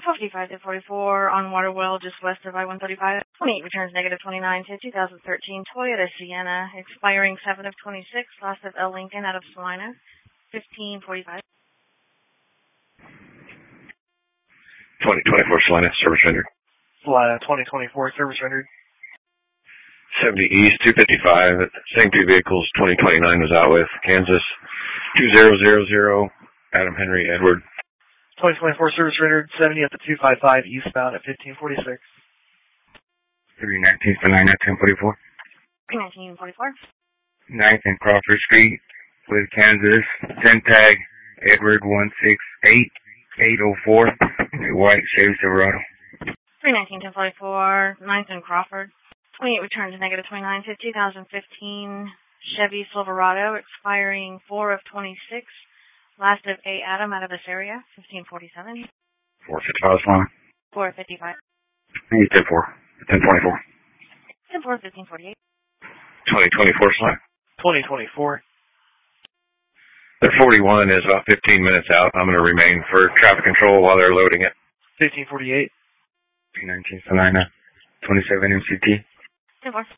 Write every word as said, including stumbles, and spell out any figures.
fifty-five to forty-four on Waterwell, just west of I one thirty-five. twenty-eight returns negative twenty-nine to two thousand thirteen Toyota Sienna, expiring seven of twenty-six, last of L. Lincoln out of Salina, fifteen forty-five. twenty twenty-four Salina, service rendered. Salina, twenty twenty-four, service rendered. seventy East, two fifty-five, same two vehicles, twenty twenty-nine was out with, Kansas, two zero zero zero, Adam Henry Edward. twenty twenty-four service rendered, seventy at the two fifty-five, eastbound at fifteen forty-six. three nineteen for nine at ten forty-four. three nineteen forty-four. ninth and Crawford Street with Kansas, ten tag, Edward one six eight eight oh four, white Chevy Silverado. three nineteen ten forty-four, ninth and Crawford. twenty-eight returns negative twenty-nine to two thousand fifteen Chevy Silverado, expiring four of twenty-six. Last of A. Adam out of this area, fifteen forty-seven. four fifty-five Salina. four fifty-five. ten four. ten twenty-four. ten four, fifteen forty-eight. twenty twenty-four Salina. twenty twenty-four. Their forty-one is about fifteen minutes out. I'm going to remain for traffic control while they're loading it. fifteen forty-eight. P nineteen Salina. twenty-seven M C T. ten four.